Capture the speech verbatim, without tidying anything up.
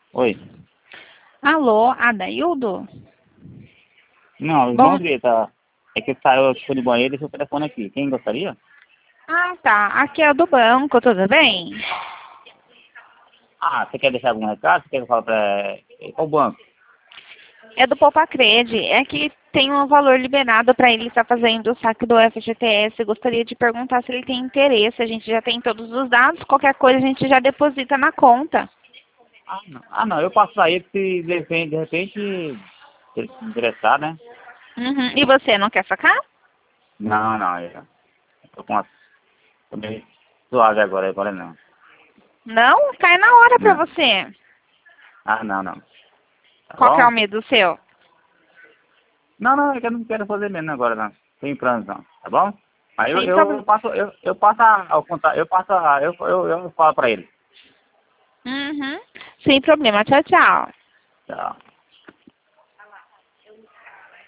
Oi. Alô, Adaildo? Não, Bom, irmão dele tá. É que saiu, foi no banheiro e deixou o telefone aqui. Quem gostaria? ah, tá. Aqui é do banco, tudo bem? Ah, você quer deixar algum recado? Você quer que eu fale pra. Qual banco? É do Poupa Crede. É que tem um valor liberado para ele estar fazendo o saque do F G T S. Gostaria de perguntar se ele tem interesse. A gente já tem todos os dados. Qualquer coisa a gente já deposita na conta. Ah, não. Ah, não. Eu passo pra ele se de repente, de repente, se ele se interessar, né? Uhum. E você, não quer sacar? Não, não. Eu tô com uma. Tô meio suave agora, agora não. Não? Cai na hora pra Não. você. Ah, não, não. Tá Qual que é o bom? medo seu? Não, não, é que eu não quero fazer mesmo agora, não. Tem plano, não. Tá bom? Aí eu, Sem eu problema. passo, eu, eu passo a- ao contato, eu passo, a- eu, eu, eu falo pra ele. Uhum. Sem problema. Tchau, tchau. Tchau.